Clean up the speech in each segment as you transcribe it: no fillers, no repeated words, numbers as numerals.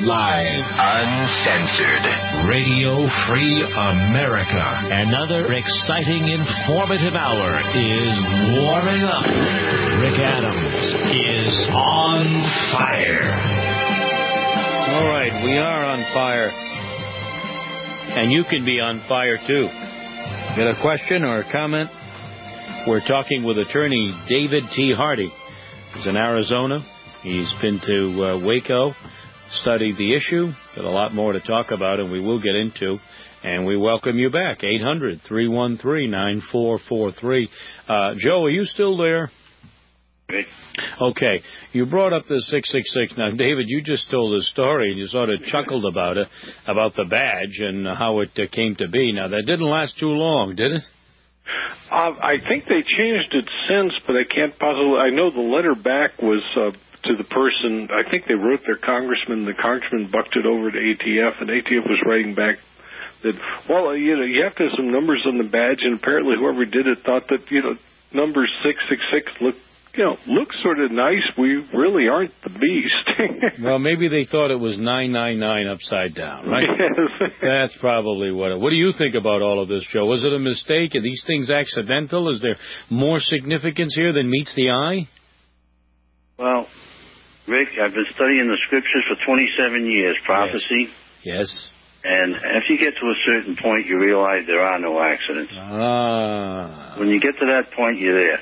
Live. Uncensored. Radio Free America. Another exciting, informative hour is warming up. Rick Adams is on fire. All right, we are on fire. And you can be on fire, too. Got a question or a comment? We're talking with attorney David T. Hardy. He's in Arizona. He's been to Waco, studied the issue. Got a lot more to talk about, and we will get into. And we welcome you back. 800-313-9443. Joe, are you still there? Okay. You brought up the 666. Now, David, you just told a story, and you sort of chuckled about it, about the badge and how it came to be. Now, that didn't last too long, did it? I think they changed it since, but I can't possibly. I know the letter back was to the person. I think they wrote their congressman. The congressman bucked it over to ATF, and ATF was writing back that, well, you have to have some numbers on the badge, and apparently whoever did it thought that number 666 looks sort of nice. We really aren't the beast. Well, maybe they thought it was 999 upside down, right? Yes. That's probably what do you think about all of this, Joe? Was it a mistake? Are these things accidental? Is there more significance here than meets the eye? Well, Rick, I've been studying the scriptures for 27 years, prophecy. Yes. And if you get to a certain point, you realize there are no accidents. When you get to that point, you're there.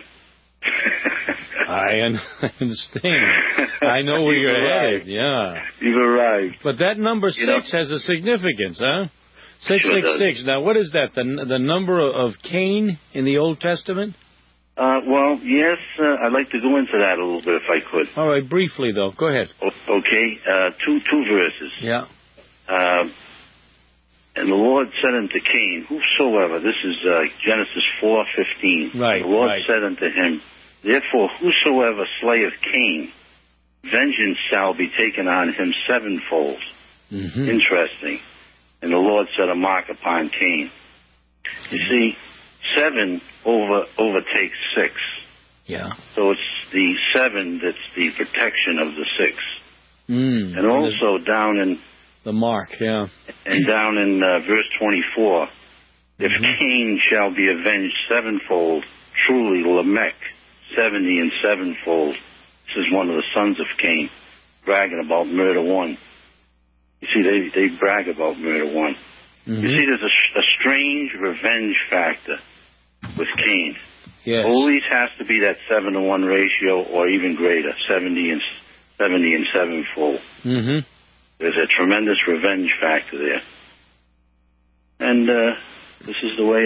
I understand. I know where you're headed. Yeah. You've arrived. But that number 6 has a significance, huh? 666. Now, what is that? The number of Cain in the Old Testament? Well, yes. I'd like to go into that a little bit if I could. All right, briefly though. Go ahead. Okay. Two verses. Yeah. And the Lord said unto Cain, whosoever, this is Genesis 4:15. Right. The Lord said unto him, therefore whosoever slayeth Cain, vengeance shall be taken on him sevenfold. Mm-hmm. Interesting. And the Lord set a mark upon Cain. You see, 7 overtakes 6. Yeah. So it's the 7 that's the protection of the 6. And also down in the mark, yeah. And down in verse 24, if Cain shall be avenged sevenfold, truly Lamech 70 and sevenfold. This is one of the sons of Cain, bragging about murder 1. You see, they brag about murder 1. Mm-hmm. You see, there's a strange revenge factor with Cain. Yes. Always has to be that 7-to-1 ratio or even greater, 70 and sevenfold. Mm-hmm. There's a tremendous revenge factor there, and this is the way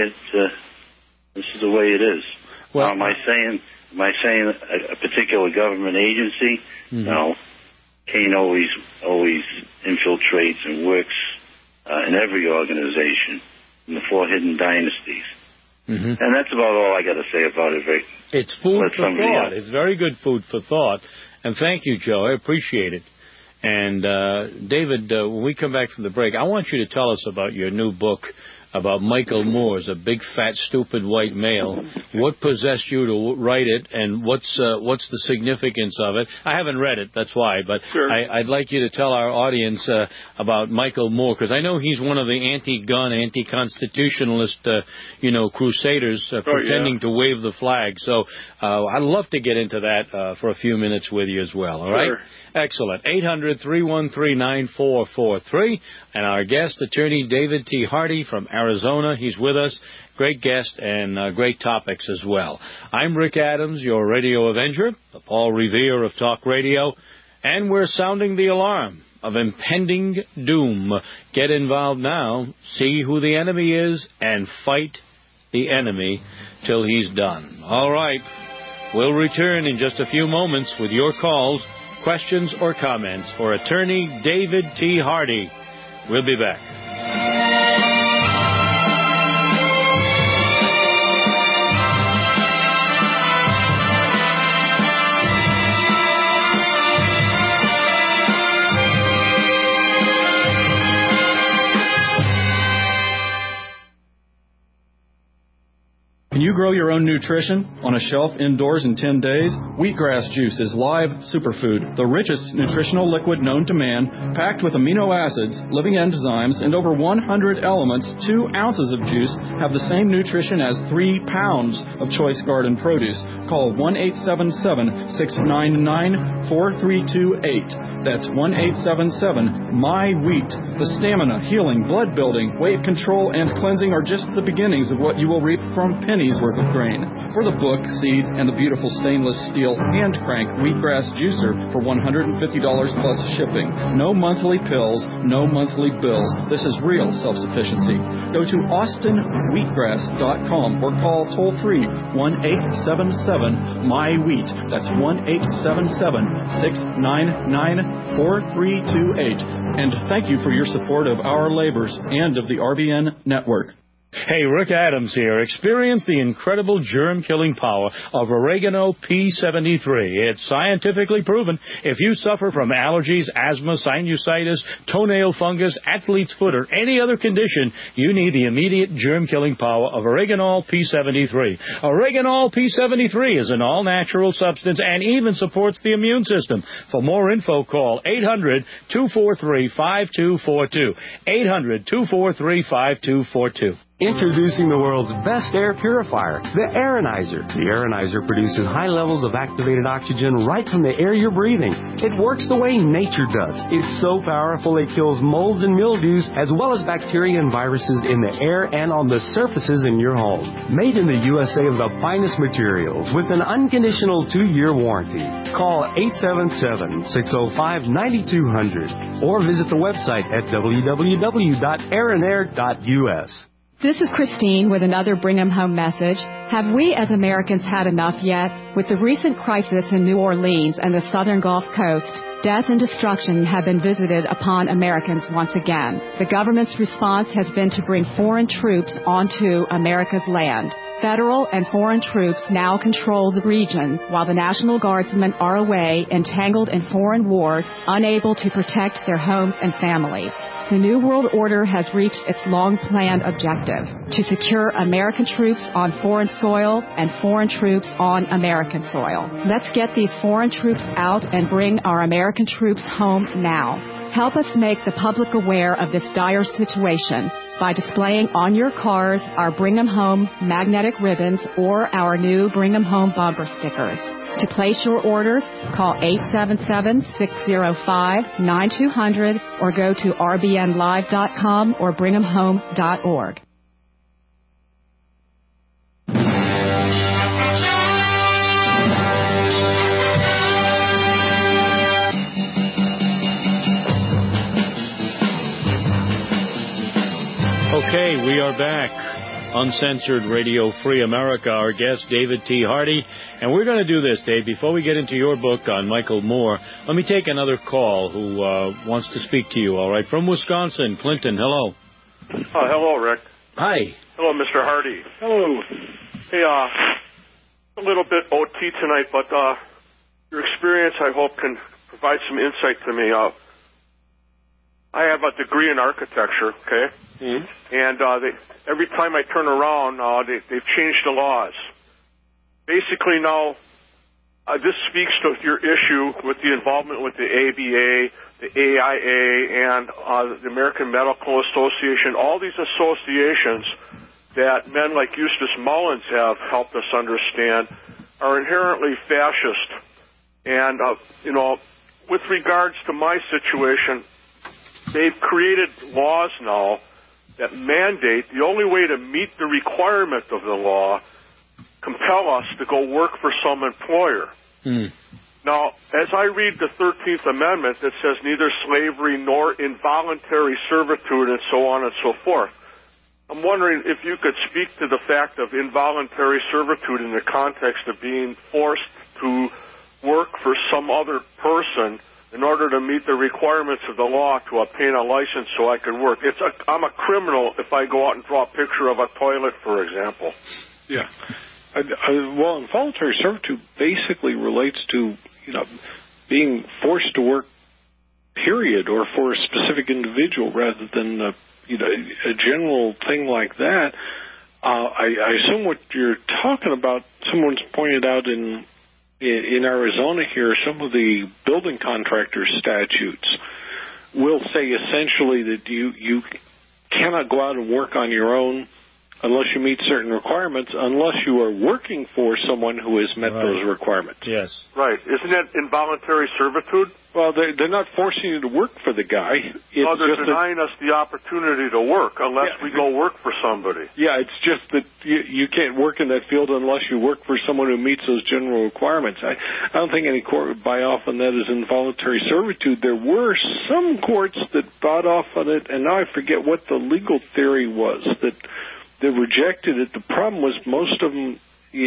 it is. Well, am I saying a particular government agency? Mm-hmm. No. Cain always infiltrates and works in every organization in the 4 hidden dynasties. Mm-hmm. And that's about all I got to say about it, Rick. It's food for thought. It's very good food for thought, and thank you, Joe. I appreciate it. And, David, when we come back from the break, I want you to tell us about your new book about Michael Moore, a big, fat, stupid white male. What possessed you to write it, and what's the significance of it? I haven't read it, that's why, but sure. I'd like you to tell our audience about Michael Moore, because I know he's one of the anti-gun, anti-constitutionalist, crusaders pretending to wave the flag. So I'd love to get into that for a few minutes with you as well, all right? Sure. Excellent. 800-313-9443. And our guest, attorney David T. Hardy from Arizona. He's with us. Great guest and great topics as well. I'm Rick Adams, your radio avenger, the Paul Revere of Talk Radio. And we're sounding the alarm of impending doom. Get involved now. See who the enemy is and fight the enemy till he's done. All right. We'll return in just a few moments with your calls, questions, or comments for attorney David T. Hardy. We'll be back. Can you grow your own nutrition on a shelf indoors in 10 days? Wheatgrass juice is live superfood, the richest nutritional liquid known to man, packed with amino acids, living enzymes, and over 100 elements. 2 ounces of juice have the same nutrition as 3 pounds of choice garden produce. Call 1-877-699-4328. That's 1-877-MY-WHEAT. The stamina, healing, blood building, weight control, and cleansing are just the beginnings of what you will reap from pennies worth of grain. For the book, seed, and the beautiful stainless steel hand crank wheatgrass juicer for $150 plus shipping. No monthly pills, no monthly bills. This is real self-sufficiency. Go to austinwheatgrass.com or call toll-free 1-877-MY-WHEAT. That's 1-877-699-4328. And thank you for your support of our labors and of the RBN network. Hey, Rick Adams here. Experience the incredible germ-killing power of Oregano P73. It's scientifically proven if you suffer from allergies, asthma, sinusitis, toenail fungus, athlete's foot, or any other condition, you need the immediate germ-killing power of Oregano P73. Oregano P73 is an all-natural substance and even supports the immune system. For more info, call 800-243-5242. 800-243-5242. Introducing the world's best air purifier, the Aeronizer. The Aeronizer produces high levels of activated oxygen right from the air you're breathing. It works the way nature does. It's so powerful it kills molds and mildews as well as bacteria and viruses in the air and on the surfaces in your home. Made in the USA of the finest materials with an unconditional 2-year warranty. Call 877-605-9200 or visit the website at www.aeronair.us. This is Christine with another Bring 'em Home message. Have we as Americans had enough yet? With the recent crisis in New Orleans and the southern Gulf Coast, death and destruction have been visited upon Americans once again. The government's response has been to bring foreign troops onto America's land. Federal and foreign troops now control the region, while the National Guardsmen are away, entangled in foreign wars, unable to protect their homes and families. The New World Order has reached its long-planned objective, to secure American troops on foreign soil and foreign troops on American soil. Let's get these foreign troops out and bring our American troops home now. Help us make the public aware of this dire situation by displaying on your cars our Bring 'em Home magnetic ribbons or our new Bring 'em Home bumper stickers. To place your orders, call 877-605-9200 or go to rbnlive.com or bringemhome.org. Okay, we are back. Uncensored Radio Free America. Our guest, David T. Hardy. And we're going to do this, Dave. Before we get into your book on Michael Moore, let me take another call who wants to speak to you, all right? From Wisconsin, Clinton, hello. Hello, Rick. Hi. Hello, Mr. Hardy. Hello. Hey, a little bit OT tonight, but your experience, I hope, can provide some insight to me. I have a degree in architecture, okay? Mm-hmm. And every time I turn around, they've changed the laws. Basically now, this speaks to your issue with the involvement with the ABA, the AIA, and the American Medical Association, all these associations that men like Eustace Mullins have helped us understand are inherently fascist. And, with regards to my situation, they've created laws now that mandate the only way to meet the requirement of the law, compel us to go work for some employer. Now, as I read the 13th Amendment that says neither slavery nor involuntary servitude and so on and so forth, I'm wondering if you could speak to the fact of involuntary servitude in the context of being forced to work for some other person in order to meet the requirements of the law to obtain a license so I can work. I'm a criminal if I go out and draw a picture of a toilet, for example. Yeah. Well, involuntary servitude basically relates to, being forced to work, period, or for a specific individual rather than, a general thing like that. I assume what you're talking about, someone's pointed out in Arizona here, some of the building contractor statutes will say essentially that you cannot go out and work on your own unless you meet certain requirements, unless you are working for someone who has met those requirements. Yes. Right. Isn't that involuntary servitude? Well, they're not forcing you to work for the guy. No, they're denying us the opportunity to work unless we go work for somebody. Yeah, it's just that you can't work in that field unless you work for someone who meets those general requirements. I don't think any court would buy off on that as involuntary servitude. There were some courts that bought off on it, and now I forget what the legal theory was, that they rejected it. The problem was most of them,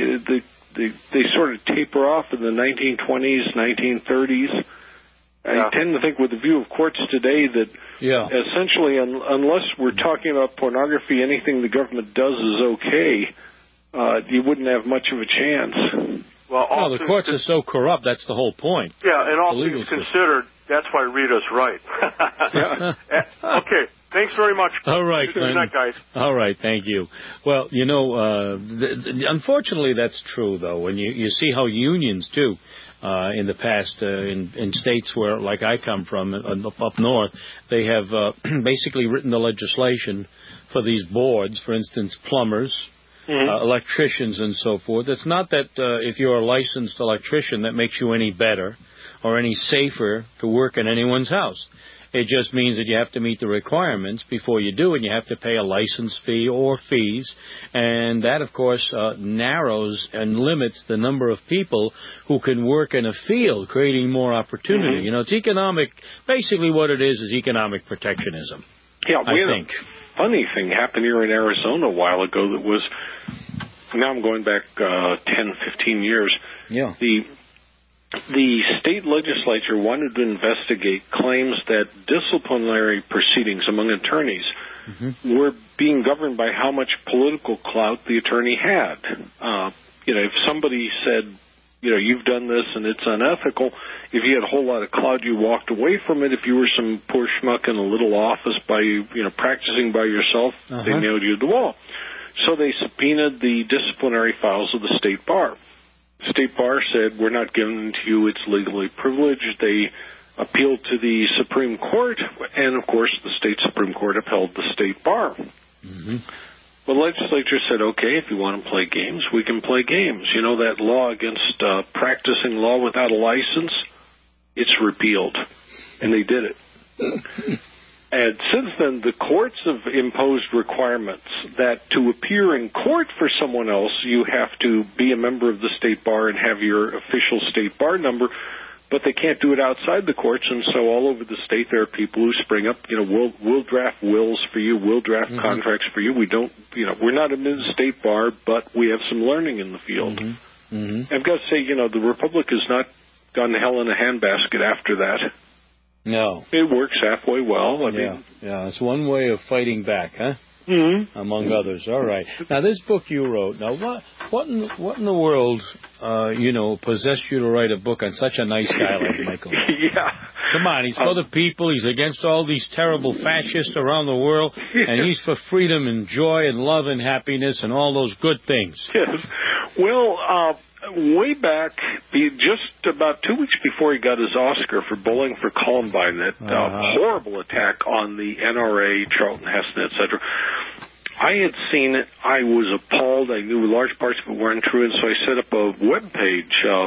they sort of taper off in the 1920s, 1930s. I tend to think with the view of courts today that essentially unless we're talking about pornography, anything the government does is okay. You wouldn't have much of a chance. Well, the courts are so corrupt, that's the whole point. Yeah, and all things considered, that's why Rita's right. Okay, thanks very much. All right, good night, guys. All right, thank you. Well, unfortunately, that's true, though. When you see how unions, too, in the past, in states where, like I come from, up north, they have basically written the legislation for these boards, for instance, plumbers, electricians and so forth. It's not that if you're a licensed electrician that makes you any better or any safer to work in anyone's house. It just means that you have to meet the requirements before you do, and you have to pay a license fee or fees, and that, of course, narrows and limits the number of people who can work in a field, creating more opportunity. It's economic, basically what it is economic protectionism. Yeah, I think. Funny thing happened here in Arizona a while ago that was, now I'm going back 10, 15 years. Yeah. The state legislature wanted to investigate claims that disciplinary proceedings among attorneys were being governed by how much political clout the attorney had. If somebody said, you've done this and it's unethical, if you had a whole lot of clout, you walked away from it. If you were some poor schmuck in a little office practicing by yourself, they nailed you to the wall. So they subpoenaed the disciplinary files of the state bar. The state bar said, we're not giving it to you, it's legally privileged. They appealed to the Supreme Court, and of course the state Supreme Court upheld the state bar. The legislature said, okay, if you want to play games, we can play games. That law against practicing law without a license, it's repealed. And they did it. And since then, the courts have imposed requirements that to appear in court for someone else, you have to be a member of the state bar and have your official state bar number, but they can't do it outside the courts. And so all over the state, there are people who spring up, we'll draft wills for you, we'll draft contracts for you. We don't, we're not in the state bar, but we have some learning in the field. I've got to say, the Republic has not gone to hell in a handbasket after that. No. It works halfway well. I mean, it's one way of fighting back, huh? Among others. All right. Now, this book you wrote, what in the world, possessed you to write a book on such a nice guy like Michael? Come on, he's for the people, he's against all these terrible fascists around the world, and he's for freedom and joy and love and happiness and all those good things. Yes. Well, way back, just about 2 weeks before he got his Oscar for Bowling for Columbine, that horrible attack on the NRA, Charlton Heston, etc., I had seen it. I was appalled. I knew large parts of it weren't true, and so I set up a web page,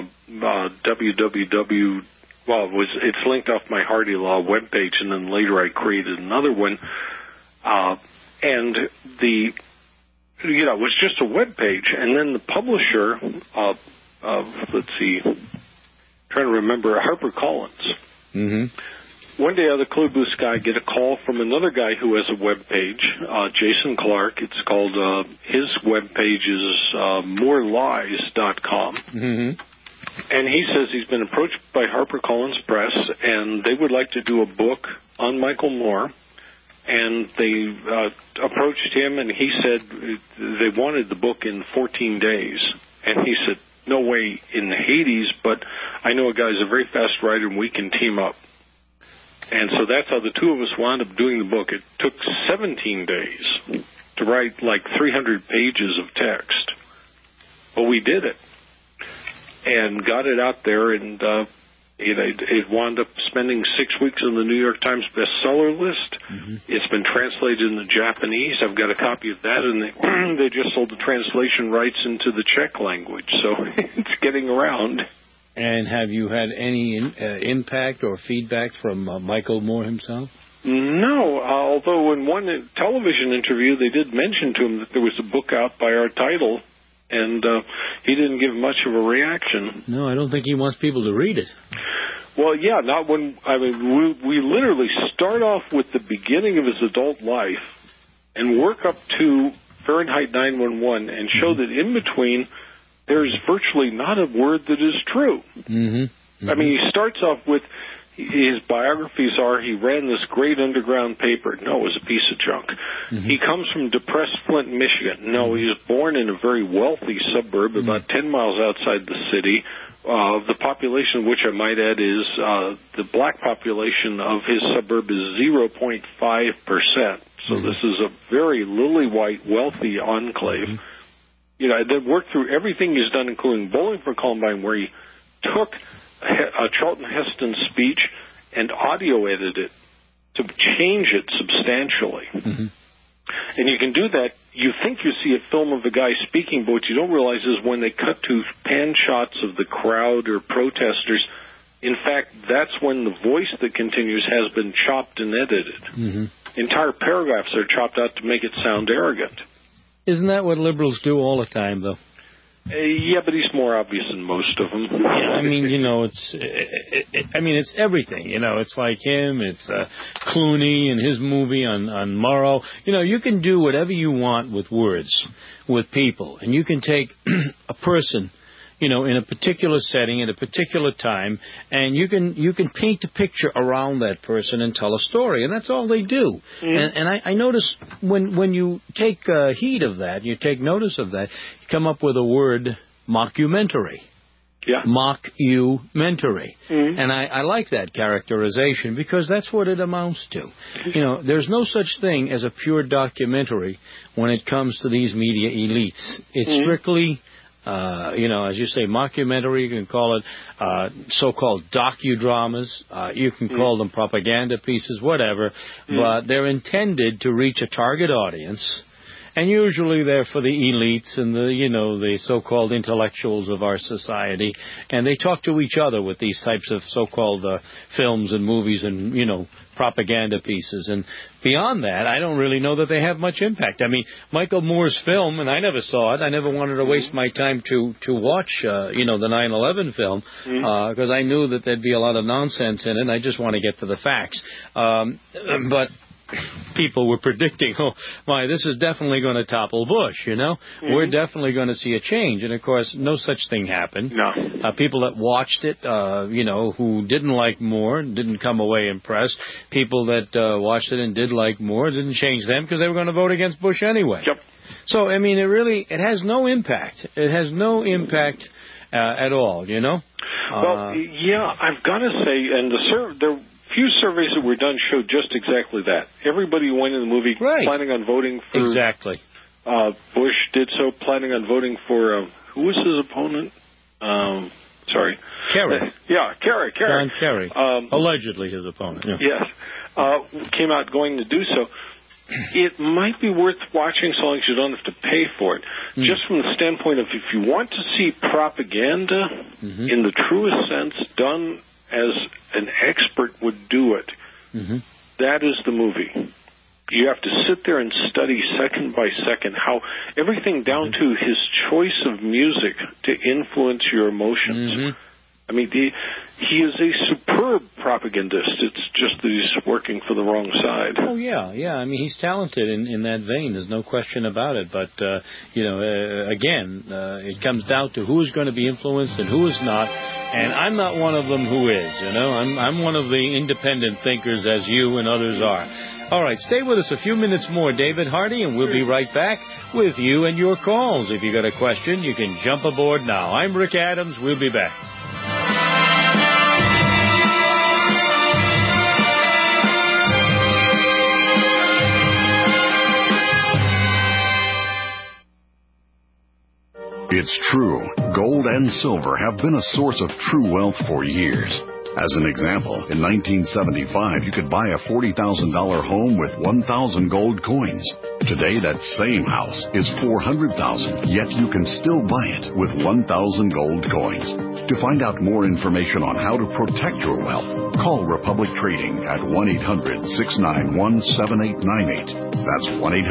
www. Well, it's linked off my Hardy Law webpage, and then later I created another one. And it was just a web page, and then the publisher of let's see, trying to remember, HarperCollins. One day out of the clear blue sky, get a call from another guy who has a web page, Jason Clark. It's called, his web page is morelies.com. And he says he's been approached by HarperCollins Press, and they would like to do a book on Michael Moore. And they approached him, and he said they wanted the book in 14 days. And he said, no way in Hades, but I know a guy who's a very fast writer, and we can team up. And so that's how the two of us wound up doing the book. It took 17 days. to write like 300 pages of text. But we did it and got it out there, and it wound up spending 6 weeks on the New York Times bestseller list. Mm-hmm. It's been translated into Japanese. I've got a copy of that, and they just sold the translation rights into the Czech language, so it's getting around. And have you had any impact or feedback from Michael Moore himself? No, although in one television interview they did mention to him that there was a book out by our title, and he didn't give much of a reaction. No, I don't think he wants people to read it. Well, yeah, not when. I mean, we literally start off with the beginning of his adult life and work up to Fahrenheit 9/11 and show that in between there's virtually not a word that is true. Mm-hmm. Mm-hmm. I mean, he starts off with his biographies are he ran this great underground paper. No, it was a piece of junk. Mm-hmm. He comes from depressed Flint, Michigan. No, he was born in a very wealthy suburb about 10 miles outside the city. The population, which I might add, is the black population of his suburb is 0.5%. So this is a very lily-white, wealthy enclave. Mm-hmm. You know, they worked through everything he's done, including Bowling for Columbine, where he took Charlton Heston's speech and audio edited it to change it substantially. Mm-hmm. And you can do that. You think you see a film of the guy speaking, but what you don't realize is when they cut to pan shots of the crowd or protesters, in fact, that's when the voice that continues has been chopped and edited. Mm-hmm. Entire paragraphs are chopped out to make it sound arrogant. Isn't that what liberals do all the time, though? Yeah, but he's more obvious than most of them. Yeah, I mean, you know, it's everything. You know, it's like him. It's Clooney and his movie on Morrow. You know, you can do whatever you want with words, with people, and you can take a person, you know, in a particular setting at a particular time, and you can paint a picture around that person and tell a story, and that's all they do. Mm. And I notice when you take heed of that, you take notice of that, you come up with a word, mockumentary. Yeah. Mockumentary. Mm. And I like that characterization because that's what it amounts to. You know, there's no such thing as a pure documentary when it comes to these media elites. It's strictly... you know, as you say, mockumentary, you can call it so-called docudramas, you can call them propaganda pieces, whatever, but they're intended to reach a target audience, and usually they're for the elites and the, you know, the so-called intellectuals of our society, and they talk to each other with these types of so-called films and movies and, you know, propaganda pieces. And beyond that, I don't really know that they have much impact. I mean, Michael Moore's film, and I never saw it. I never wanted to waste my time to watch, you know, the 9/11 film, because I knew that there'd be a lot of nonsense in it, and I just want to get to the facts. But people were predicting, oh, my, this is definitely going to topple Bush, you know? Mm-hmm. We're definitely going to see a change. And, of course, no such thing happened. No. People that watched it, you know, who didn't like Moore, didn't come away impressed. People that watched it and did like Moore, didn't change them because they were going to vote against Bush anyway. Yep. So, I mean, it has no impact. It has no impact at all, you know? Well, yeah, I've got to say, and the few surveys that were done showed just exactly that. Everybody who went in the movie planning on voting for... Exactly. Bush did so, planning on voting for... who was his opponent? Sorry. Kerry. Yeah, Kerry. John Kerry. Allegedly his opponent. Yeah. Yes. Came out going to do so. It might be worth watching so long as you don't have to pay for it. Just from the standpoint of if you want to see propaganda in the truest sense done as an expert would do it, that is the movie. You have to sit there and study second by second how everything down to his choice of music to influence your emotions. I mean, he is a superb propagandist. It's just that he's working for the wrong side. Oh, yeah. I mean, he's talented in that vein. There's no question about it. But, you know, again, it comes down to who is going to be influenced and who is not. And I'm not one of them who is, you know. I'm one of the independent thinkers, as you and others are. All right, stay with us a few minutes more, David Hardy, and we'll be right back with you and your calls. If you got a question, you can jump aboard now. I'm Rick Adams. We'll be back. It's true. Gold and silver have been a source of true wealth for years. As an example, in 1975, you could buy a $40,000 home with 1,000 gold coins. Today, that same house is $400,000, yet you can still buy it with 1,000 gold coins. To find out more information on how to protect your wealth, call Republic Trading at 1-800-691-7898. That's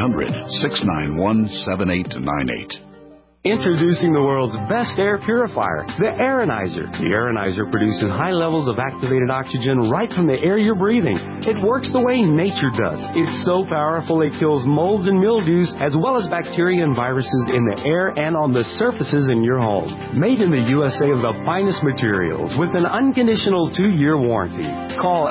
1-800-691-7898. Introducing the world's best air purifier, the Aeronizer. The Aeronizer produces high levels of activated oxygen right from the air you're breathing. It works the way nature does. It's so powerful it kills molds and mildews as well as bacteria and viruses in the air and on the surfaces in your home. Made in the USA of the finest materials with an unconditional 2-year warranty. Call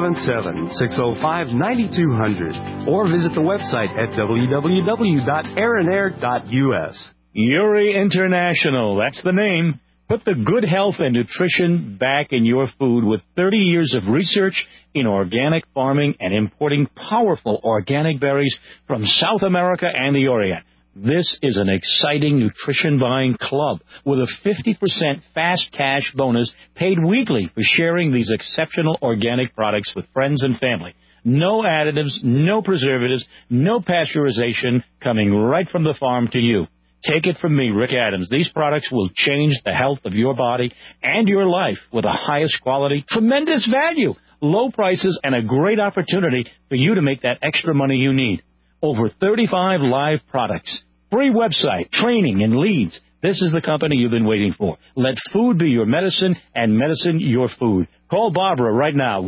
877-605-9200 or visit the website at www.aeronair.us. Uri International, that's the name. Put the good health and nutrition back in your food with 30 years of research in organic farming and importing powerful organic berries from South America and the Orient. This is an exciting nutrition buying club with a 50% fast cash bonus paid weekly for sharing these exceptional organic products with friends and family. No additives, no preservatives, no pasteurization, coming right from the farm to you. Take it from me, Rick Adams. These products will change the health of your body and your life with the highest quality, tremendous value, low prices, and a great opportunity for you to make that extra money you need. Over 35 live products, free website, training, and leads. This is the company you've been waiting for. Let food be your medicine and medicine your food. Call Barbara right now,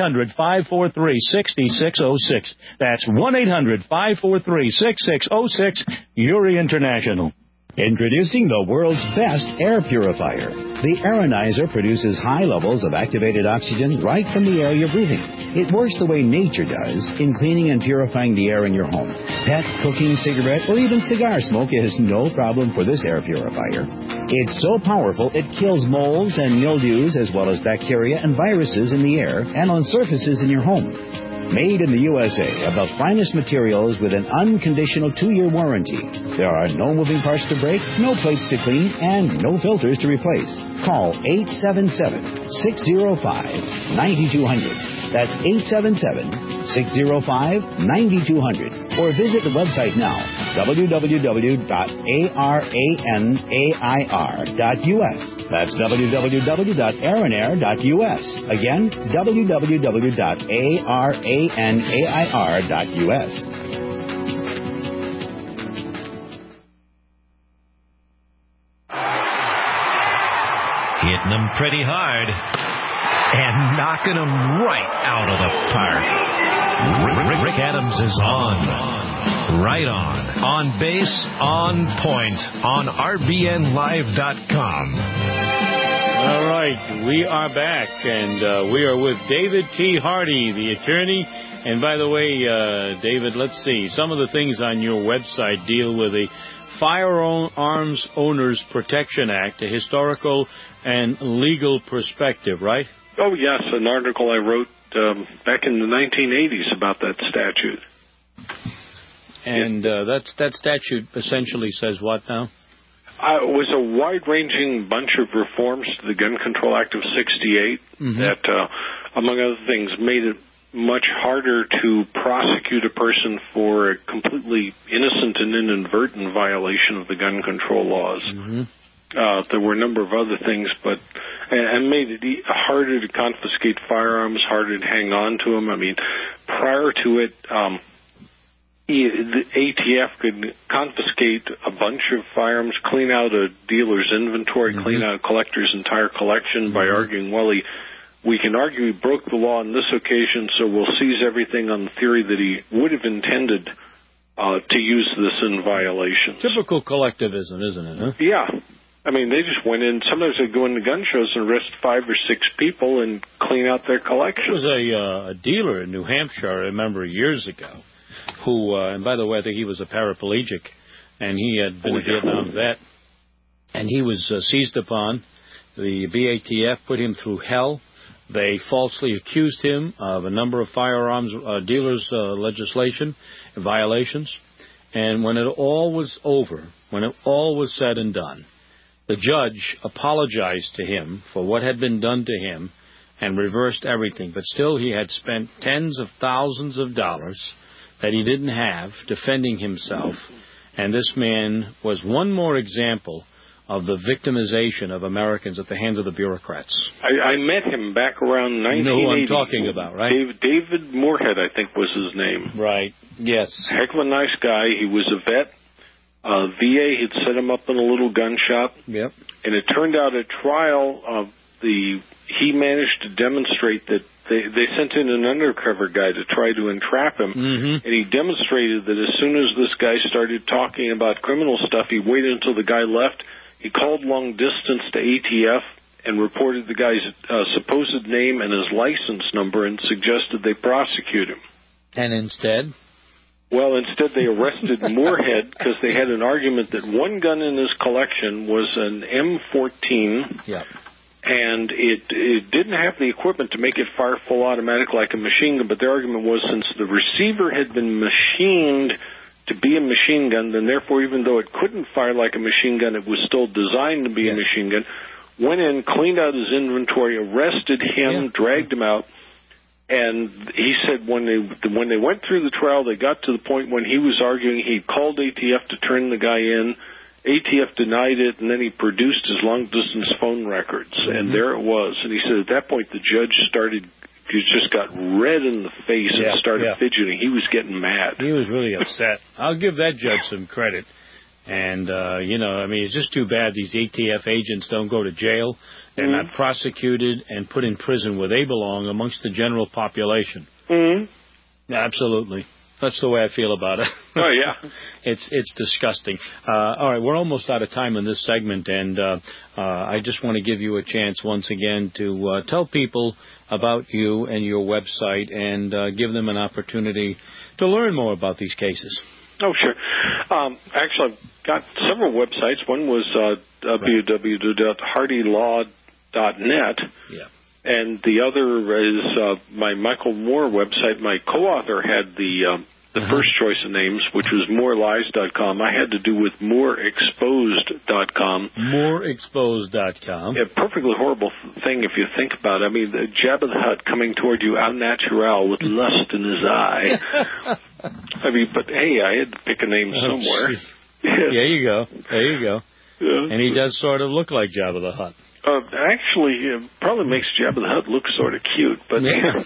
1-800-543-6606. That's 1-800-543-6606, Uri International. Introducing the world's best air purifier. The Aeronizer produces high levels of activated oxygen right from the air you're breathing. It works the way nature does in cleaning and purifying the air in your home. Pet, cooking, cigarette, or even cigar smoke is no problem for this air purifier. It's so powerful it kills molds and mildews as well as bacteria and viruses in the air and on surfaces in your home. Made in the USA of the finest materials with an unconditional 2-year warranty. There are no moving parts to break, no plates to clean, and no filters to replace. Call 877-605-9200. That's 877-605-9200. Or visit the website now, www.arenair.us. That's www.aeronair.us. Again, www.arenair.us. Hitting them pretty hard and knocking them right out of the park. Rick Adams is on. Right on base, on point, on RBNLive.com. All right, we are back, and we are with David T. Hardy, the attorney. And by the way, David, let's see. Some of the things on your website deal with the Firearms Owners Protection Act, a historical and legal perspective, right? Oh, yes, an article I wrote back in the 1980s about that statute. And that statute essentially says what now? It was a wide-ranging bunch of reforms to the Gun Control Act of 68 that, among other things, made it much harder to prosecute a person for a completely innocent and inadvertent violation of the gun control laws. There were a number of other things, and made it harder to confiscate firearms, harder to hang on to them. I mean, prior to it, the ATF could confiscate a bunch of firearms, clean out a dealer's inventory, clean out a collector's entire collection by arguing, well, we can argue he broke the law on this occasion, so we'll seize everything on the theory that he would have intended to use this in violation. Typical collectivism, isn't it? Huh? Yeah. I mean, they just went in. Sometimes they'd go into gun shows and arrest 5 or 6 people and clean out their collection. There was a dealer in New Hampshire, I remember years ago, who, and by the way, I think he was a paraplegic, and he had been a Vietnam vet, and he was seized upon. The BATF put him through hell. They falsely accused him of a number of firearms dealers' legislation violations. And when it all was over, when it all was said and done, the judge apologized to him for what had been done to him and reversed everything. But still, he had spent tens of thousands of dollars that he didn't have defending himself. And this man was one more example of the victimization of Americans at the hands of the bureaucrats. I met him back around 1980. You know who I'm talking about, right? David Moorhead, I think, was his name. Right, yes. Heck of a nice guy. He was a vet. VA had set him up in a little gun shop. Yep. And it turned out at trial, he managed to demonstrate that they sent in an undercover guy to try to entrap him, and he demonstrated that as soon as this guy started talking about criminal stuff, he waited until the guy left. He called long distance to ATF and reported the guy's supposed name and his license number and suggested they prosecute him. And instead? Well, instead they arrested Moorhead because they had an argument that one gun in his collection was an M14. Yeah. And it didn't have the equipment to make it fire full automatic like a machine gun, but their argument was since the receiver had been machined to be a machine gun, then therefore even though it couldn't fire like a machine gun, it was still designed to be a machine gun. Went in, cleaned out his inventory, arrested him, dragged him out, and he said when they went through the trial, they got to the point when he was arguing, he called ATF to turn the guy in. ATF denied it, and then he produced his long-distance phone records, and there it was. And he said at that point the judge just got red in the face and started fidgeting. He was getting mad. He was really upset. I'll give that judge some credit. And, it's just too bad these ATF agents don't go to jail. They're not prosecuted and put in prison where they belong amongst the general population. Absolutely. That's the way I feel about it. Oh, yeah. It's disgusting. All right, we're almost out of time in this segment, and I just want to give you a chance once again to tell people about you and your website and give them an opportunity to learn more about these cases. Oh, sure. Actually, I've got several websites. One was www.hardylaw.net. Yeah. And the other is my Michael Moore website. My co-author had the first choice of names, which was morelies.com. I had to do with moreexposed.com. Moreexposed.com. A perfectly horrible thing if you think about it. I mean, Jabba the Hutt coming toward you au naturel with lust in his eye. I mean, but hey, I had to pick a name somewhere. Yes. There you go. Yeah. And he does sort of look like Jabba the Hutt. Actually, it probably makes Jabba the Hutt look sort of cute, but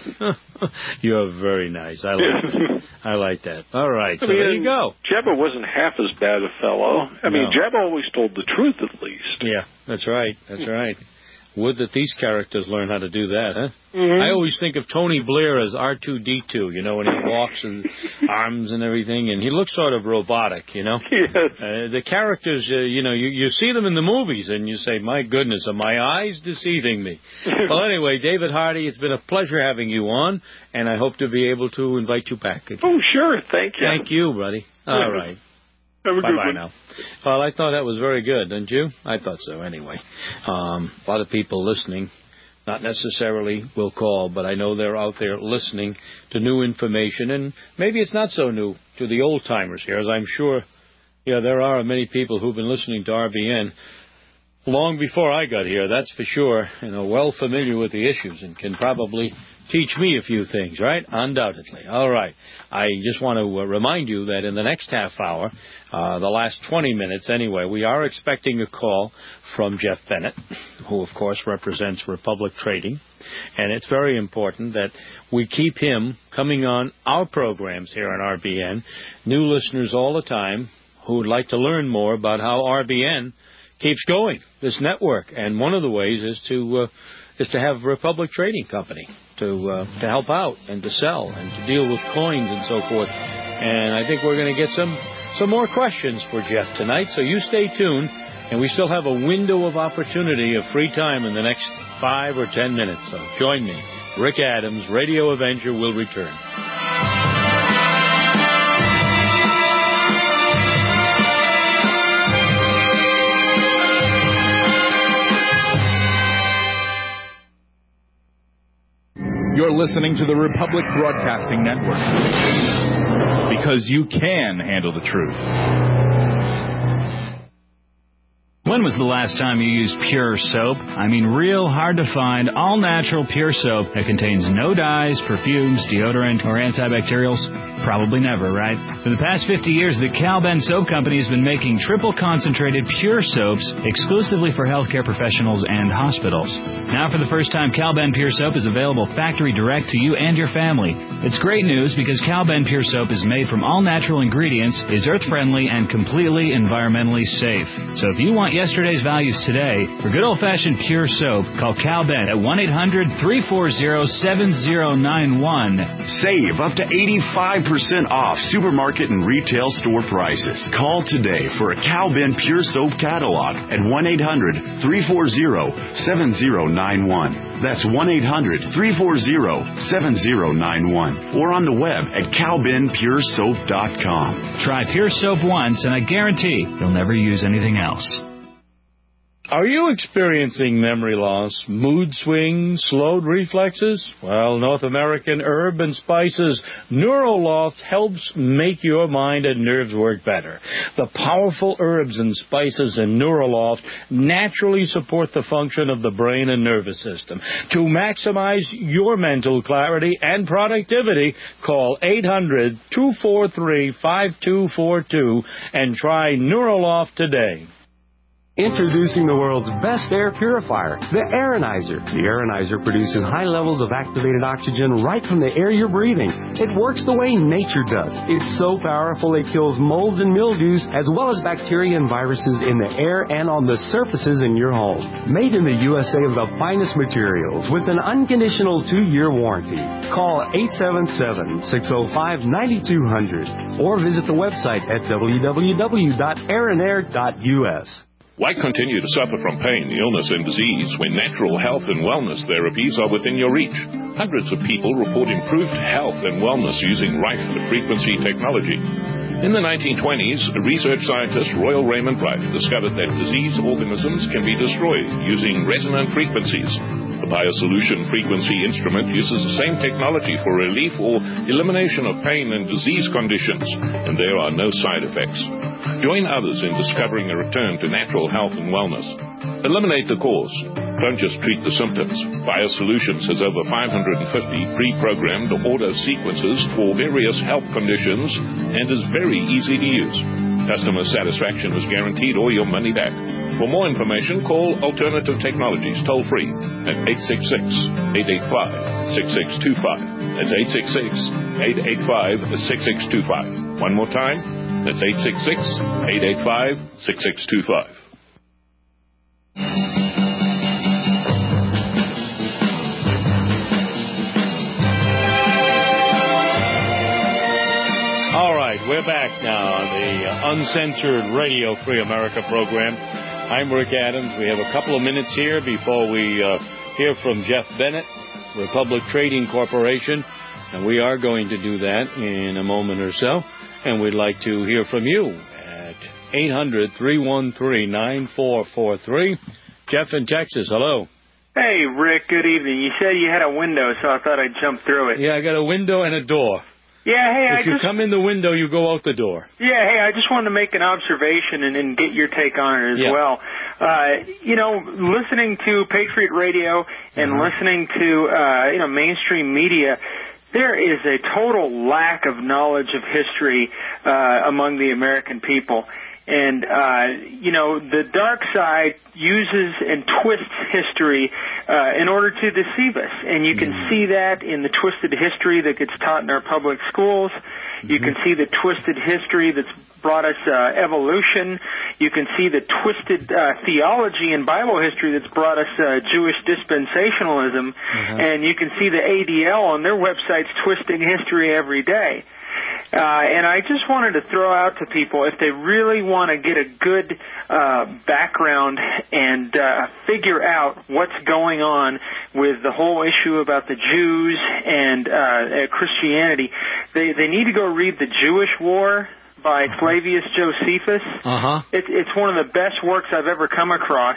You're very nice. I like that. All right, so there you go. Jabba wasn't half as bad a fellow. I mean, Jabba always told the truth, at least. Yeah, that's right. Would that these characters learn how to do that, huh? I always think of Tony Blair as R2-D2, when he walks and arms and everything, and he looks sort of robotic, Yes. The characters, you see them in the movies, and you say, my goodness, are my eyes deceiving me? Well, anyway, David Hardy, it's been a pleasure having you on, and I hope to be able to invite you back again. Oh, sure. Thank you. Thank you, buddy. All right. Bye-bye now. Well, I thought that was very good, didn't you? I thought so, anyway. A lot of people listening, not necessarily will call, but I know they're out there listening to new information, and maybe it's not so new to the old-timers here, as I'm sure there are many people who've been listening to RBN long before I got here, that's for sure, well familiar with the issues and can probably teach me a few things, right? Undoubtedly. All right. I just want to remind you that in the next half hour, the last 20 minutes anyway, we are expecting a call from Jeff Bennett, who, of course, represents Republic Trading. And it's very important that we keep him coming on our programs here on RBN. New listeners all the time who would like to learn more about how RBN keeps going, this network. And one of the ways is to have Republic Trading Company to help out and to sell and to deal with coins and so forth. And I think we're going to get some more questions for Jeff tonight, so you stay tuned. And we still have a window of opportunity of free time in the next 5 or 10 minutes. So join me. Rick Adams, Radio Avenger, will return. You're listening to the Republic Broadcasting Network, because you can handle the truth. When was the last time you used pure soap? I mean real hard to find, all-natural pure soap that contains no dyes, perfumes, deodorant, or antibacterials? Probably never, right? For the past 50 years, the Cal-Ben Soap Company has been making triple-concentrated pure soaps exclusively for healthcare professionals and hospitals. Now, for the first time, Cal-Ben Pure Soap is available factory direct to you and your family. It's great news because Cal-Ben Pure Soap is made from all-natural ingredients, is earth-friendly, and completely environmentally safe. So if you want yesterday's values today, for good old-fashioned pure soap, call Cal-Ben at 1-800-340-7091. Save up to 85% off supermarket and retail store prices. Call today for a Cal-Ben Pure Soap catalog at 1-800-340-7091. That's 1-800-340-7091. Or on the web at calbenpuresoap.com. Try Pure Soap once, and I guarantee you'll never use anything else. Are you experiencing memory loss, mood swings, slowed reflexes? Well, North American Herb and Spices Neuroloft helps make your mind and nerves work better. The powerful herbs and spices in Neuroloft naturally support the function of the brain and nervous system. To maximize your mental clarity and productivity, call 800-243-5242 and try Neuroloft today. Introducing the world's best air purifier, the Aeronizer. The Aeronizer produces high levels of activated oxygen right from the air you're breathing. It works the way nature does. It's so powerful it kills molds and mildews as well as bacteria and viruses in the air and on the surfaces in your home. Made in the USA of the finest materials with an unconditional 2-year warranty. Call 877-605-9200 or visit the website at www.aeronair.us. Why continue to suffer from pain, illness, and disease when natural health and wellness therapies are within your reach? Hundreds of people report improved health and wellness using radio-frequency technology. In the 1920s, research scientist Royal Raymond Wright discovered that diseased organisms can be destroyed using resonant frequencies. The BioSolution frequency instrument uses the same technology for relief or elimination of pain and disease conditions, and there are no side effects. Join others in discovering a return to natural health and wellness. Eliminate the cause. Don't just treat the symptoms. BioSolutions has over 550 pre-programmed auto sequences for various health conditions and is very easy to use. Customer satisfaction is guaranteed or your money back. For more information, call Alternative Technologies toll-free at 866-885-6625. That's 866-885-6625. One more time, that's 866-885-6625. All right, we're back now on the Uncensored Radio Free America program. I'm Rick Adams. We have a couple of minutes here before we hear from Jeff Bennett, Republic Trading Corporation, and we are going to do that in a moment or so. And we'd like to hear from you at 800-313-9443. Jeff in Texas, hello. Hey, Rick, good evening. You said you had a window, so I thought I'd jump through it. Yeah, I got a window and a door. Yeah, hey, if you come in the window, you go out the door. Yeah, hey, I just wanted to make an observation and get your take on it as well. Listening to Patriot Radio and listening to, mainstream media, there is a total lack of knowledge of history among the American people. And, the dark side uses and twists history in order to deceive us. And you can see that in the twisted history that gets taught in our public schools. You can see the twisted history that's brought us evolution. You can see the twisted theology and Bible history that's brought us Jewish dispensationalism. And you can see the ADL on their websites twisting history every day. And I just wanted to throw out to people, if they really want to get a good background and figure out what's going on with the whole issue about the Jews and Christianity, they need to go read The Jewish War by Flavius Josephus. It's one of the best works I've ever come across.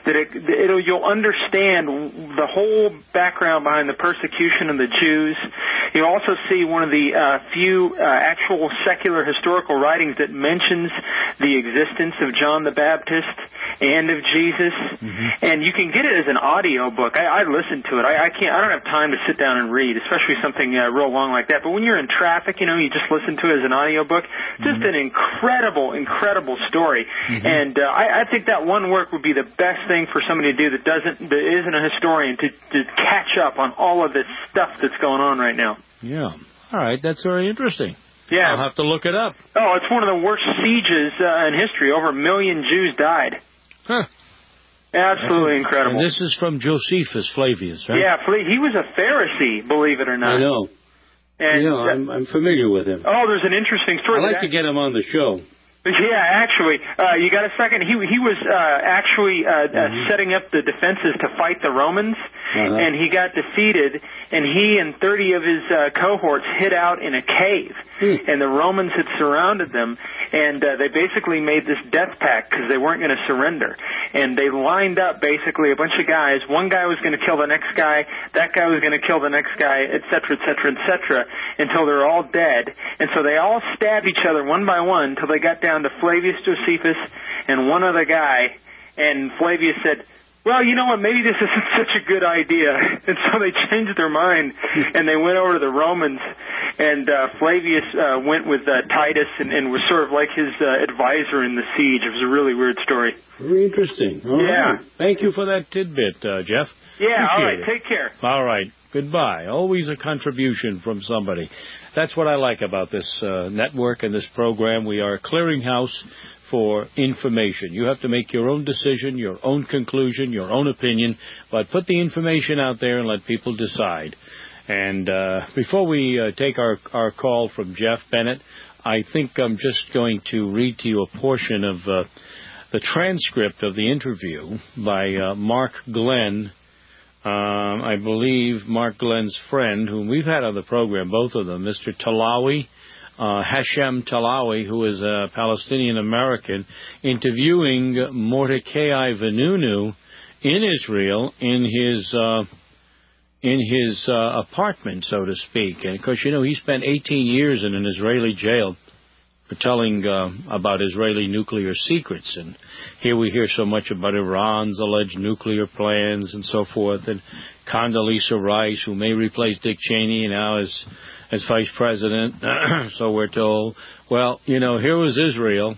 that you'll understand the whole background behind the persecution of the Jews. You'll also see one of the few actual secular historical writings that mentions the existence of John the Baptist and of Jesus. And you can get it as an audio book. I listened to it. I don't have time to sit down and read, especially something real long like that. But when you're in traffic, you just listen to it as an audio book. Just an incredible story. And I think that one work would be the best thing for somebody to do that isn't a historian to catch up on all of this stuff that's going on right now. Yeah. All right. That's very interesting. Yeah. I'll have to look it up. Oh, it's one of the worst sieges in history. Over 1 million Jews died. Huh. Absolutely incredible. And this is from Josephus Flavius, right? Yeah, he was a Pharisee, believe it or not. I know. And, I'm familiar with him. Oh, there's an interesting story. I'd like to get him on the show. Yeah, actually, you got a second? He was actually setting up the defenses to fight the Romans, and he got defeated, and he and 30 of his cohorts hid out in a cave, and the Romans had surrounded them, and they basically made this death pact because they weren't going to surrender, and they lined up basically a bunch of guys. One guy was going to kill the next guy, that guy was going to kill the next guy, et cetera, until they're all dead, and so they all stabbed each other one by one until they got down to Flavius Josephus and one other guy, and Flavius said, well, you know what, maybe this isn't such a good idea. And so they changed their mind, and they went over to the Romans, and Flavius went with Titus and was sort of like his advisor in the siege. It was a really weird story. Very interesting. All right. Thank you for that tidbit, Jeff. Yeah, all right, Appreciate it. take care. All right, goodbye. Always a contribution from somebody. That's what I like about this network and this program. We are a clearinghouse for information. You have to make your own decision, your own conclusion, your own opinion, but put the information out there and let people decide. And before we take our call from Jeff Bennett, I think I'm just going to read to you a portion of the transcript of the interview by Mark Glenn. I believe Mark Glenn's friend, whom we've had on the program, both of them, Mr. Talawi, Hashem Talawi, who is a Palestinian-American, interviewing Mordecai Vanunu in Israel in his apartment, so to speak. And, of course, he spent 18 years in an Israeli jail for telling about Israeli nuclear secrets. And here we hear so much about Iran's alleged nuclear plans and so forth, and Condoleezza Rice, who may replace Dick Cheney now as vice president, so we're told. Well, here was Israel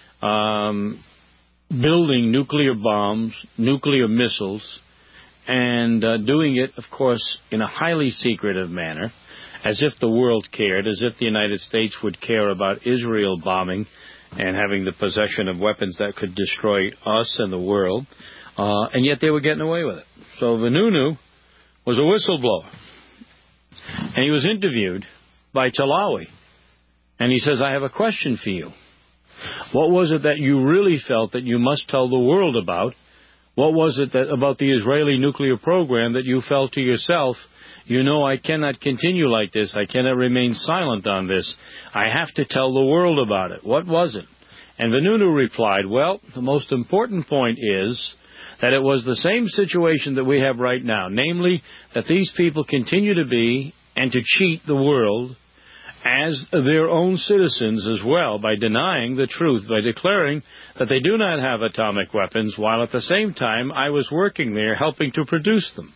building nuclear bombs, nuclear missiles, and doing it, of course, in a highly secretive manner, as if the world cared, as if the United States would care about Israel bombing and having the possession of weapons that could destroy us and the world, and yet they were getting away with it. So Vanunu was a whistleblower, and he was interviewed by Talawi, and he says, I have a question for you. What was it that you really felt that you must tell the world about? What was it that about the Israeli nuclear program that you felt to yourself, I cannot continue like this. I cannot remain silent on this. I have to tell the world about it. What was it? And Vanunu replied, well, the most important point is that it was the same situation that we have right now, namely that these people continue to be and to cheat the world as their own citizens as well by denying the truth, by declaring that they do not have atomic weapons, while at the same time I was working there helping to produce them.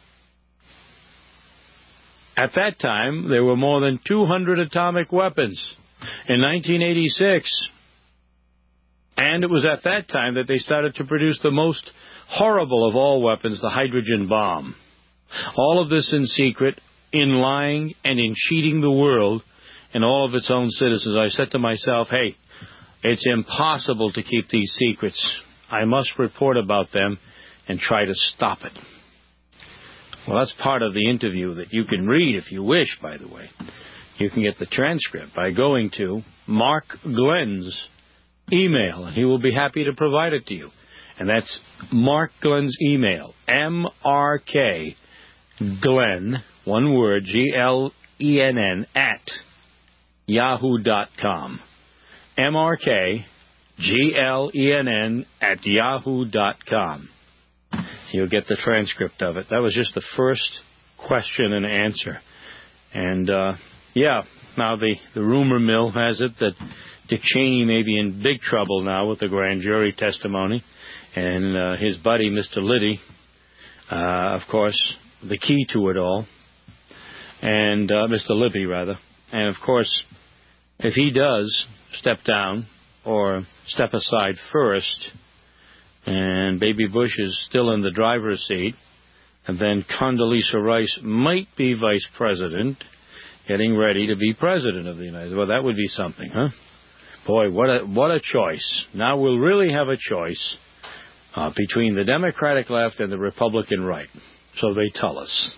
At that time, there were more than 200 atomic weapons in 1986. And it was at that time that they started to produce the most horrible of all weapons, the hydrogen bomb. All of this in secret, in lying and in cheating the world and all of its own citizens. I said to myself, hey, it's impossible to keep these secrets. I must report about them and try to stop it. Well, that's part of the interview that you can read if you wish, by the way. You can get the transcript by going to Mark Glenn's email, and he will be happy to provide it to you. And that's Mark Glenn's email, M-R-K Glenn, one word, G-L-E-N-N, at yahoo.com. M-R-K Glenn at yahoo.com. You'll get the transcript of it. That was just the first question and answer. And, now the rumor mill has it that Dick Cheney may be in big trouble now with the grand jury testimony. And his buddy, Mr. Liddy, of course, the key to it all. And Mr. Libby, rather. And, of course, if he does step down or step aside first, and Baby Bush is still in the driver's seat, and then Condoleezza Rice might be vice president, getting ready to be president of the United States. Well, that would be something, huh? Boy, what a choice. Now we'll really have a choice between the Democratic left and the Republican right. So they tell us.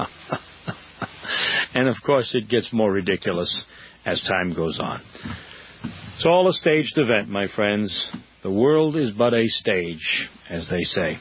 And, of course, it gets more ridiculous as time goes on. It's all a staged event, my friends. The world is but a stage, as they say.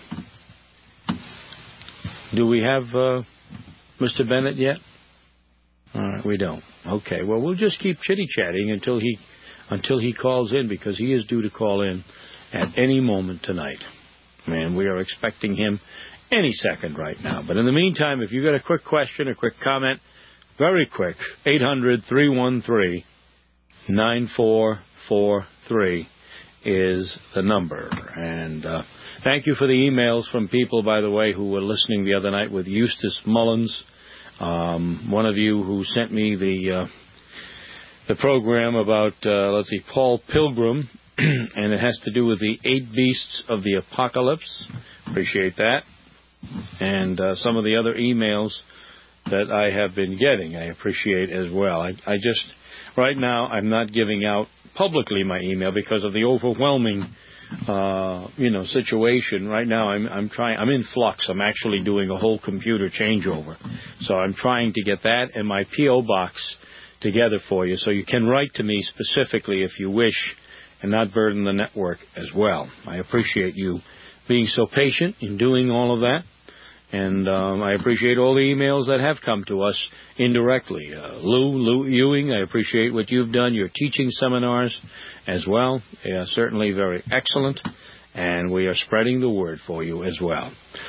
Do we have Mr. Bennett yet? All right, we don't. Okay, well, we'll just keep chitty-chatting until he calls in, because he is due to call in at any moment tonight. And we are expecting him any second right now. But in the meantime, if you've got a quick question, a quick comment, very quick, 800-313-9443 is the number. And thank you for the emails from people, by the way, who were listening the other night with Eustace Mullins. One of you who sent me the program about, Paul Pilgrim, and it has to do with the 8 beasts of the apocalypse. Appreciate that. And some of the other emails that I have been getting, I appreciate as well. I just, right now, I'm not giving out publicly my email because of the overwhelming, situation. Right now, I'm in flux. I'm actually doing a whole computer changeover. So I'm trying to get that and my P.O. box together for you, so you can write to me specifically if you wish and not burden the network as well. I appreciate you being so patient in doing all of that. And I appreciate all the emails that have come to us indirectly. Lou Ewing, I appreciate what you've done, your teaching seminars as well. They are certainly very excellent, and we are spreading the word for you as well.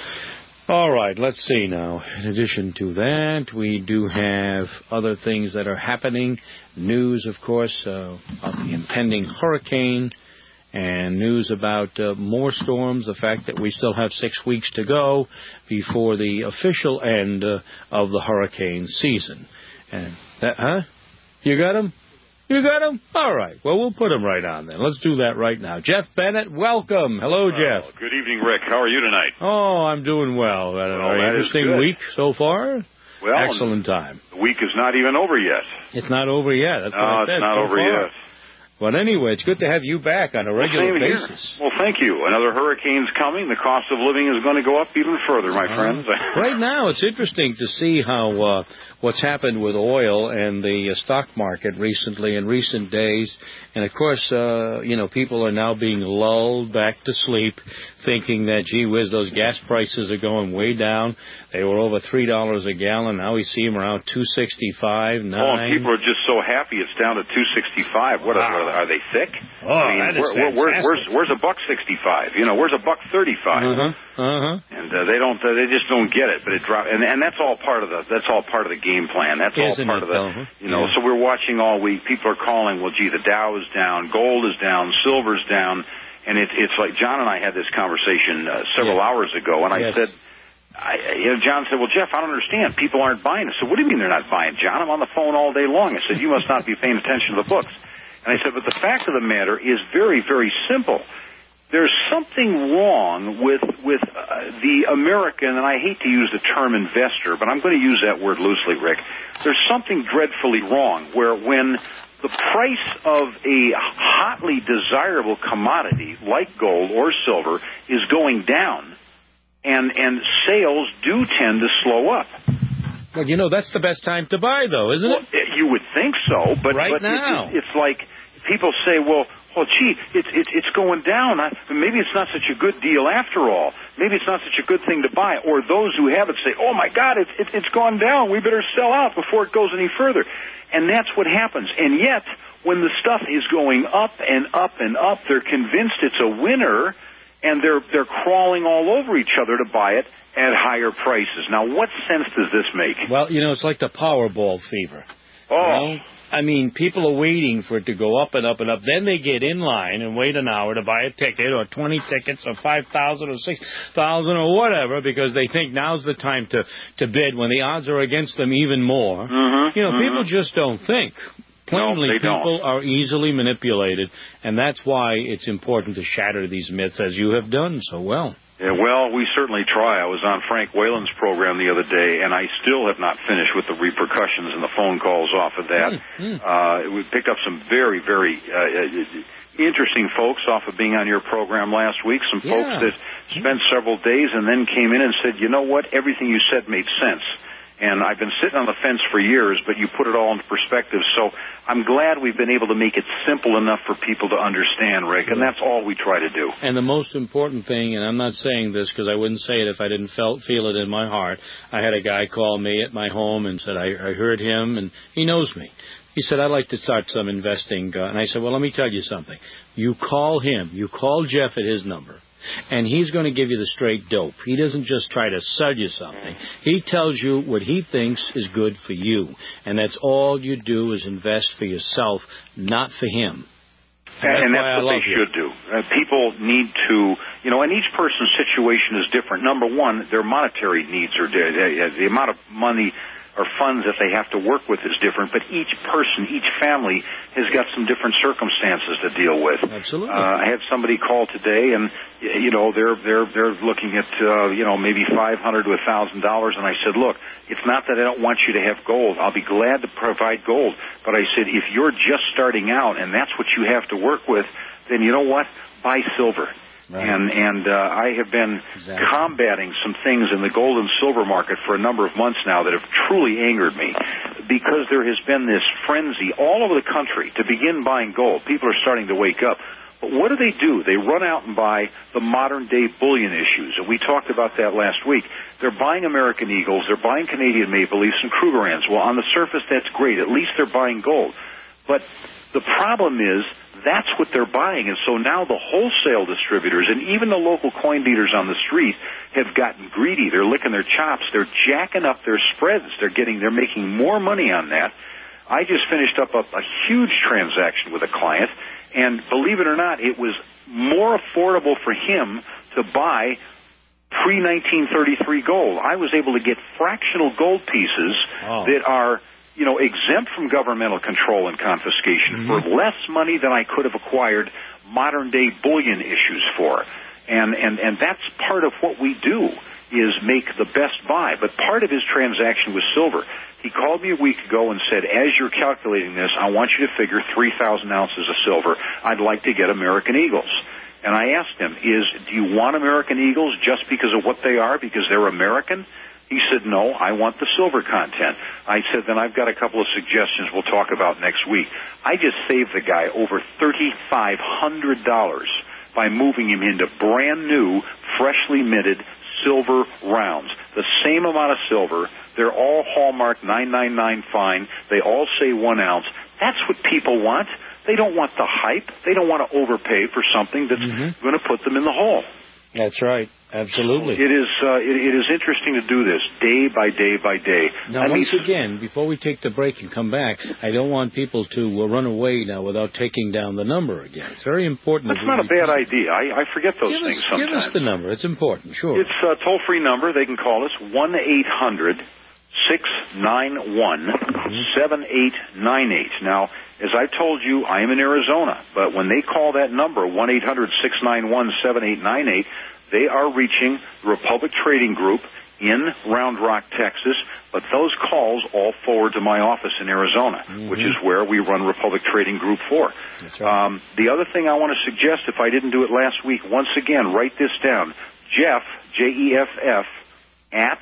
All right, let's see now. In addition to that, we do have other things that are happening. News, of course, of the impending hurricane, and news about more storms, the fact that we still have 6 weeks to go before the official end of the hurricane season. And that, You got them? You got them? All right. Well, we'll put them right on then. Let's do that right now. Jeff Bennett, welcome. Hello, Jeff. Good evening, Rick. How are you tonight? Oh, I'm doing well. Had an interesting week so far. Well, excellent time. The week is not even over yet. It's not over yet. That's what I said. It's not over yet. But anyway, it's good to have you back on a regular basis. Well, thank you. Another hurricane's coming. The cost of living is going to go up even further, my friends. Right now, it's interesting to see how what's happened with oil and the stock market recently, in recent days. And, of course, people are now being lulled back to sleep, thinking that, gee whiz, those gas prices are going way down. They were over $3 a gallon. Now we see them around $2.65, $9. Oh, and people are just so happy it's down to $2.65. What are they sick? Oh, that is fantastic. Where's $1.65? Where's $1.35? And they just don't get it. But it dropped, and that's all part of the game plan. That's all part of the. So we're watching all week. People are calling. Well, gee, the Dow is down, gold is down, silver's down, and it's like John and I had this conversation several hours ago, and I said. John said, well, Jeff, I don't understand. People aren't buying it. So what do you mean they're not buying, John? I'm on the phone all day long. I said, you must not be paying attention to the books. And I said, but the fact of the matter is very, very simple. There's something wrong with the American, and I hate to use the term investor, but I'm going to use that word loosely, Rick. There's something dreadfully wrong where when the price of a hotly desirable commodity like gold or silver is going down, and sales do tend to slow up. Well, that's the best time to buy, though, isn't it? You would think so, but now. It's like people say, well, gee, it's going down. Maybe it's not such a good deal after all. Maybe it's not such a good thing to buy. Or those who have it say, oh, my God, it's gone down. We better sell out before it goes any further. And that's what happens. And yet, when the stuff is going up and up and up, they're convinced it's a winner. and they're crawling all over each other to buy it at higher prices. Now, what sense does this make? Well, it's like the Powerball fever. Oh. I mean, people are waiting for it to go up and up and up. Then they get in line and wait an hour to buy a ticket or 20 tickets or 5,000 or 6,000 or whatever because they think now's the time to bid when the odds are against them even more. People just don't think. Plainly, people are easily manipulated, and that's why it's important to shatter these myths as you have done so well. Yeah, well, we certainly try. I was on Frank Whalen's program the other day, and I still have not finished with the repercussions and the phone calls off of that. We picked up some very, very interesting folks off of being on your program last week, some folks that spent several days and then came in and said, you know what, everything you said made sense. And I've been sitting on the fence for years, but you put it all into perspective. So I'm glad we've been able to make it simple enough for people to understand, Rick, and that's all we try to do. And the most important thing, and I'm not saying this because I wouldn't say it if I didn't feel it in my heart, I had a guy call me at my home and said, I heard him, and he knows me. He said, I'd like to start some investing. And I said, well, let me tell you something. You call him. You call Jeff at his number. And he's going to give you the straight dope. He doesn't just try to sell you something. He tells you what he thinks is good for you. And that's all you do is invest for yourself, not for him. And that's what they should do. People need to, and each person's situation is different. Number one, their monetary needs are the amount of money or funds that they have to work with is different, but each person, each family has got some different circumstances to deal with. Absolutely. I had somebody call today, and they're looking at maybe $500 to $1,000, and I said, look, it's not that I don't want you to have gold. I'll be glad to provide gold, but I said if you're just starting out and that's what you have to work with, then you know what? Buy silver. Right. And I have been combating some things in the gold and silver market for a number of months now that have truly angered me because there has been this frenzy all over the country to begin buying gold. People are starting to wake up. But what do? They run out and buy the modern-day bullion issues, and we talked about that last week. They're buying American Eagles, they're buying Canadian Maple Leafs and Krugerrands. Well, on the surface, that's great. At least they're buying gold. But the problem is that's what they're buying, and so now the wholesale distributors and even the local coin dealers on the street have gotten greedy. They're licking their chops. They're jacking up their spreads. They're making more money on that. I just finished up a huge transaction with a client, and believe it or not, it was more affordable for him to buy pre-1933 gold. I was able to get fractional gold pieces that are exempt from governmental control and confiscation for less money than I could have acquired modern-day bullion issues for. And that's part of what we do is make the best buy. But part of his transaction was silver. He called me a week ago and said, as you're calculating this, I want you to figure 3,000 ounces of silver. I'd like to get American Eagles. And I asked him, do you want American Eagles just because of what they are, because they're American? He said, no, I want the silver content. I said, then I've got a couple of suggestions we'll talk about next week. I just saved the guy over $3,500 by moving him into brand new, freshly minted silver rounds. The same amount of silver. They're all hallmarked 999 fine. They all say 1 ounce. That's what people want. They don't want the hype. They don't want to overpay for something that's going to put them in the hole. That's right. Absolutely. It is interesting to do this day by day by day. Now, once again, before we take the break and come back, I don't want people to run away now without taking down the number again. It's very important. That's not a bad idea. I forget those things sometimes. Give us the number. It's important, sure. It's a toll-free number. They can call us, 1-800-691-7898. Now, as I told you, I am in Arizona, but when they call that number, 1-800-691-7898, they are reaching the Republic Trading Group in Round Rock, Texas, but those calls all forward to my office in Arizona, which is where we run Republic Trading Group for. That's right. The other thing I want to suggest, if I didn't do it last week, once again, write this down, Jeff, Jeff, at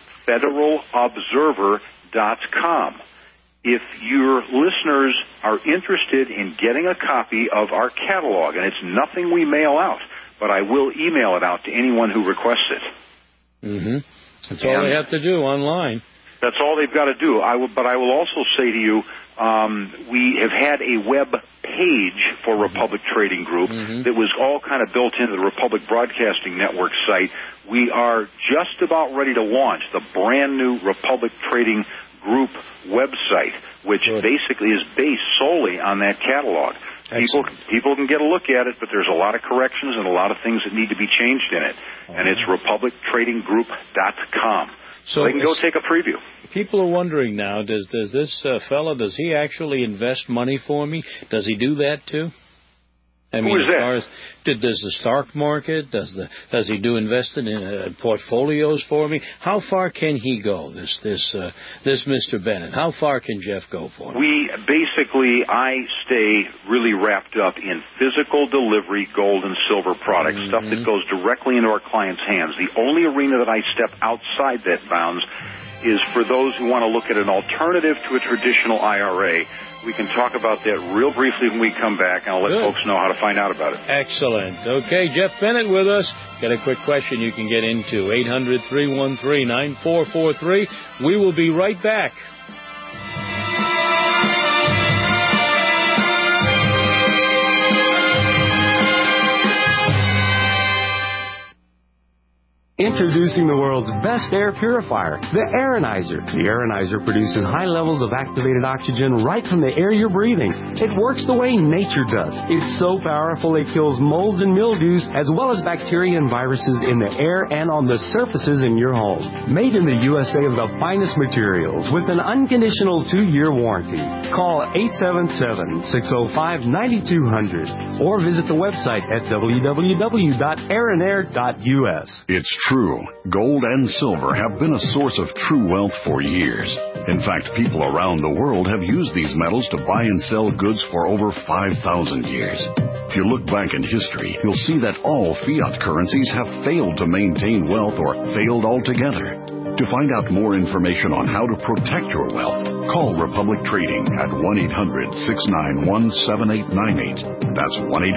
federalobserver.com. If your listeners are interested in getting a copy of our catalog, and it's nothing we mail out, but I will email it out to anyone who requests it. That's all they have to do online. That's all they've got to do. But I will also say to you, we have had a web page for Republic Trading Group that was all kind of built into the Republic Broadcasting Network site. We are just about ready to launch the brand new Republic Trading Group website, which basically is based solely on that catalog. People can get a look at it, but there's a lot of corrections and a lot of things that need to be changed in it. And it's republictradinggroup.com. So they can go take a preview. People are wondering now, does this fella, does he actually invest money for me? Does he do that too? I mean, Who is that? As far as, does the stock market, does he do investing in portfolios for me? How far can he go, this Mr. Bennett? How far can Jeff go for me? I stay really wrapped up in physical delivery gold and silver products, stuff that goes directly into our clients' hands. The only arena that I step outside that bounds is for those who want to look at an alternative to a traditional IRA. We can talk about that real briefly when we come back, and I'll let folks know how to find out about it. Excellent. Okay, Jeff Bennett with us. Got a quick question you can get into, 800-313-9443. We will be right back. Introducing the world's best air purifier, the Aeronizer. The Aeronizer produces high levels of activated oxygen right from the air you're breathing. It works the way nature does. It's so powerful it kills molds and mildews as well as bacteria and viruses in the air and on the surfaces in your home. Made in the USA of the finest materials with an unconditional 2-year warranty. Call 877-605-9200 or visit the website at www.aeronair.us. It's true. Gold and silver have been a source of true wealth for years. In fact, people around the world have used these metals to buy and sell goods for over 5,000 years. If you look back in history, you'll see that all fiat currencies have failed to maintain wealth or failed altogether. To find out more information on how to protect your wealth, call Republic Trading at 1-800-691-7898. That's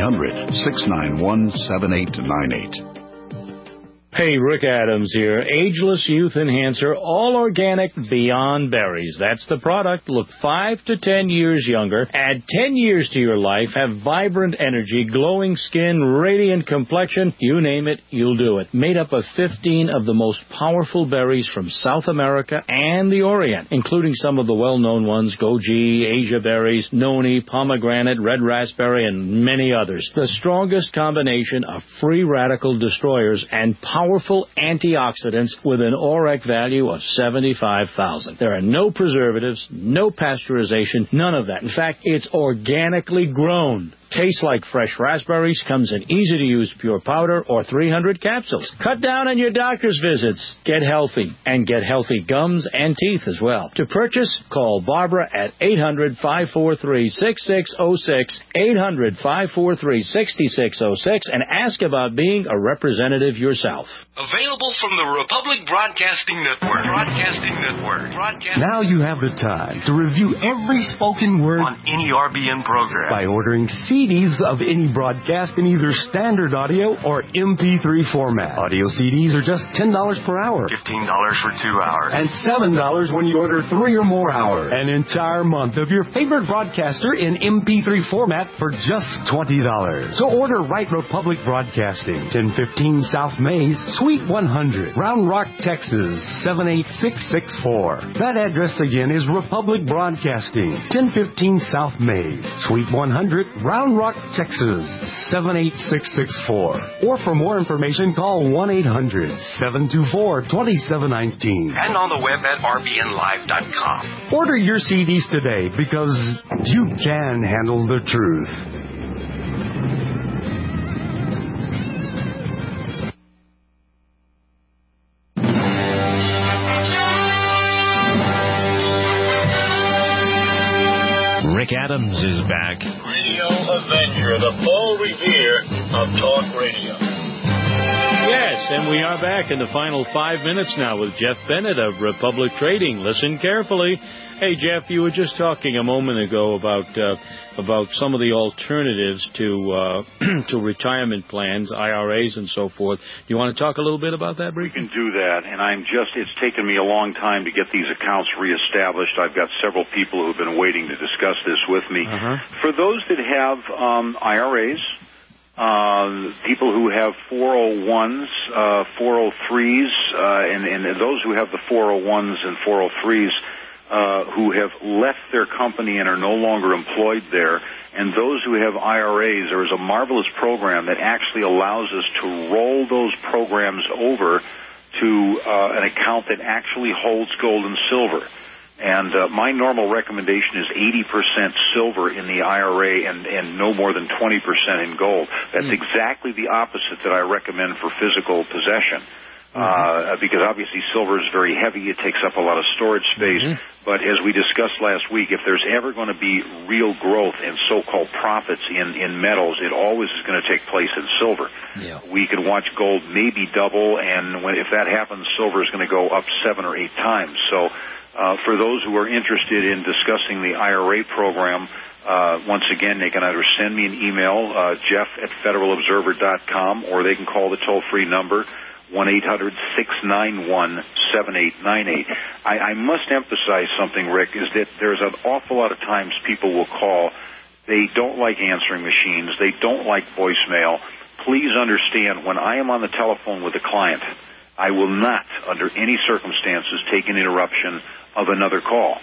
1-800-691-7898. Hey, Rick Adams here. Ageless Youth Enhancer, all organic, beyond berries. That's the product. Look 5 to 10 years younger. Add 10 years to your life. Have vibrant energy, glowing skin, radiant complexion. You name it, you'll do it. Made up of 15 of the most powerful berries from South America and the Orient, including some of the well-known ones, goji, Asia berries, noni, pomegranate, red raspberry, and many others. The strongest combination of free radical destroyers and powerful antioxidants with an ORAC value of 75,000. There are no preservatives, no pasteurization, none of that. In fact, it's organically grown. Tastes like fresh raspberries, comes in easy-to-use pure powder or 300 capsules. Cut down on your doctor's visits. Get healthy, and get healthy gums and teeth as well. To purchase, call Barbara at 800-543-6606, 800-543-6606, and ask about being a representative yourself. Available from the Republic Broadcasting Network. Now you have the time to review every spoken word on any RBN program by ordering CDs of any broadcast in either standard audio or MP3 format. Audio CDs are just $10 per hour. $15 for 2 hours. And $7 when you order 3 or more hours. An entire month of your favorite broadcaster in MP3 format for just $20. So order Right Republic Broadcasting, 1015 South Mays, Suite 100, Round Rock, Texas, 78664. That address again is Republic Broadcasting, 1015 South Mays, Suite 100, Round Rock, Texas, 78664. Or for more information, call 1-800-724-2719. And on the web at rbnlive.com. Order your CDs today because you can handle the truth. Rick Adams is back. Radio Avenger, the Paul Revere of talk radio. Yes, and we are back in the final 5 minutes now with Jeff Bennett of Republic Trading. Listen carefully. Hey, Jeff, you were just talking a moment ago about some of the alternatives to to retirement plans, IRAs, and so forth. Do you want to talk a little bit about that, briefly? We can do that, and it's taken me a long time to get these accounts reestablished. I've got several people who have been waiting to discuss this with me. For those that have IRAs, people who have 401s, 403s, and those who have the 401s and 403s who have left their company and are no longer employed there, and those who have IRAs, there is a marvelous program that actually allows us to roll those programs over to an account that actually holds gold and silver. And my normal recommendation is 80% silver in the IRA and no more than 20% in gold. That's exactly the opposite that I recommend for physical possession. Because obviously silver is very heavy. It takes up a lot of storage space. But as we discussed last week, if there's ever going to be real growth and so-called profits in metals, it always is going to take place in silver. We can watch gold maybe double, and if that happens, silver is going to go up 7 or 8 times. So for those who are interested in discussing the IRA program, once again, they can either send me an email, jeff@federalobserver.com, or they can call the toll-free number, 1-800-691-7898. I must emphasize something, Rick, is that there's an awful lot of times people will call. They don't like answering machines. They don't like voicemail. Please understand, when I am on the telephone with a client, I will not, under any circumstances, take an interruption of another call.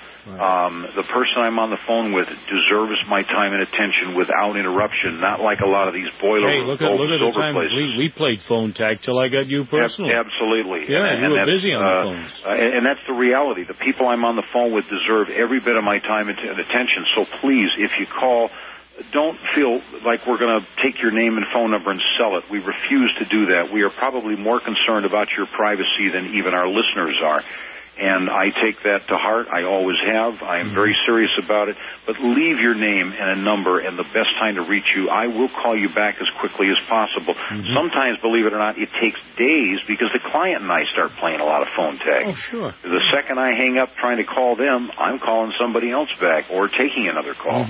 The person I'm on the phone with deserves my time and attention without interruption, not like a lot of these boiler look at the time places. We played phone tag till I got you personally. Absolutely. Yeah, you were busy on the phones. And that's the reality. The people I'm on the phone with deserve every bit of my time and attention. So please, if you call, don't feel like we're going to take your name and phone number and sell it. We refuse to do that. We are probably more concerned about your privacy than even our listeners are. And I take that to heart. I always have. I am very serious about it. But leave your name and a number and the best time to reach you. I will call you back as quickly as possible. Sometimes, believe it or not, it takes days because the client and I start playing a lot of phone tag. Oh, sure. The second I hang up trying to call them, I'm calling somebody else back or taking another call.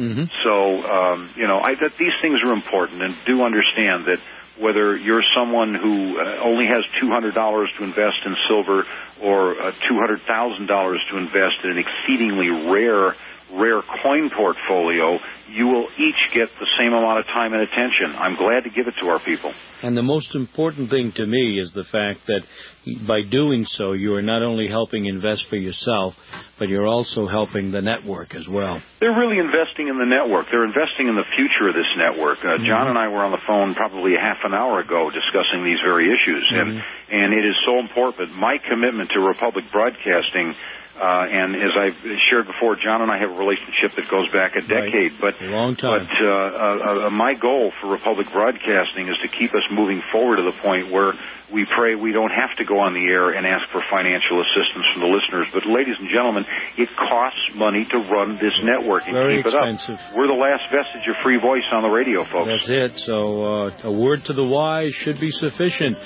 So, that these things are important, and do understand that whether you're someone who only has $200 to invest in silver or $200,000 to invest in an exceedingly rare coin portfolio, you will each get the same amount of time and attention. I'm glad to give it to our people. And the most important thing to me is the fact that by doing so, you are not only helping invest for yourself, but you're also helping the network as well. They're really investing in the network. They're investing in the future of this network. John and I were on the phone probably a half an hour ago discussing these very issues, and it is so important. My commitment to Republic Broadcasting, and as I've shared before, John and I have a relationship that goes back a decade. But a long time. But my goal for Republic Broadcasting is to keep us moving forward to the point where we pray we don't have to go on the air and ask for financial assistance from the listeners. But, ladies and gentlemen, it costs money to run this network and very keep expensive. it up. We're the last vestige of free voice on the radio, folks. That's it. So a word to the wise should be sufficient.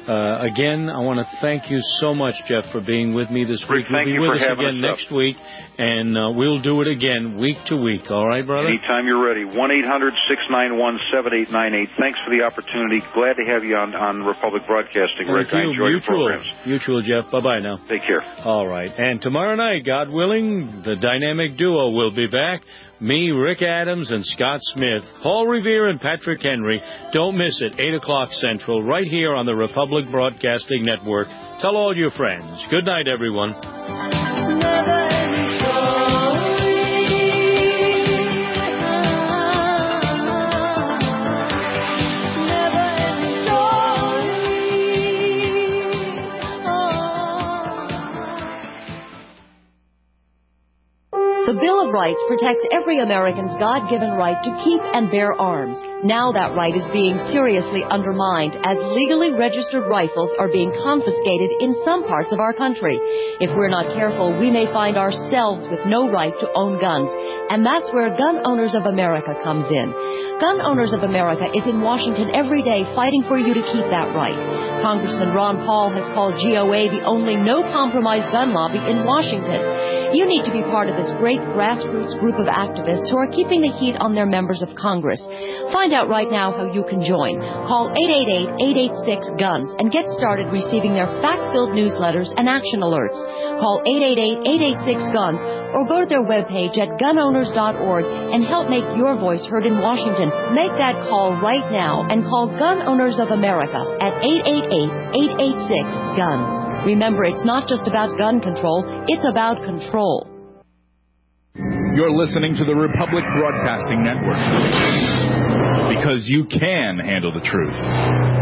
Again, I want to thank you so much, Jeff, for being with me this week. Rick, You'll be with us again next week, and we'll do it again week to week. All right, brother? Anytime you're ready. 1-800-691-7898. Thanks for the opportunity. Glad to have you on Republic Broadcasting, Rick. I enjoy your programs. Mutual, Jeff. Bye-bye now. Take care. All right. And tomorrow night, God willing, the dynamic duo will be back. Me, Rick Adams, and Scott Smith, Paul Revere, and Patrick Henry. Don't miss it, 8 o'clock Central, right here on the Republic Broadcasting Network. Tell all your friends. Good night, everyone. The Bill of Rights protects every American's God-given right to keep and bear arms. Now that right is being seriously undermined as legally registered rifles are being confiscated in some parts of our country. If we're not careful, we may find ourselves with no right to own guns. And that's where Gun Owners of America comes in. Gun Owners of America is in Washington every day fighting for you to keep that right. Congressman Ron Paul has called GOA the only no-compromise gun lobby in Washington. You need to be part of this great grassroots group of activists who are keeping the heat on their members of Congress. Find out right now how you can join. Call 888-886-GUNS and get started receiving their fact-filled newsletters and action alerts. Call 888-886-GUNS or go to their webpage at gunowners.org and help make your voice heard in Washington. Make that call right now and call Gun Owners of America at 888-886-GUNS. Remember, it's not just about gun control, it's about control. You're listening to the Republic Broadcasting Network. Because you can handle the truth.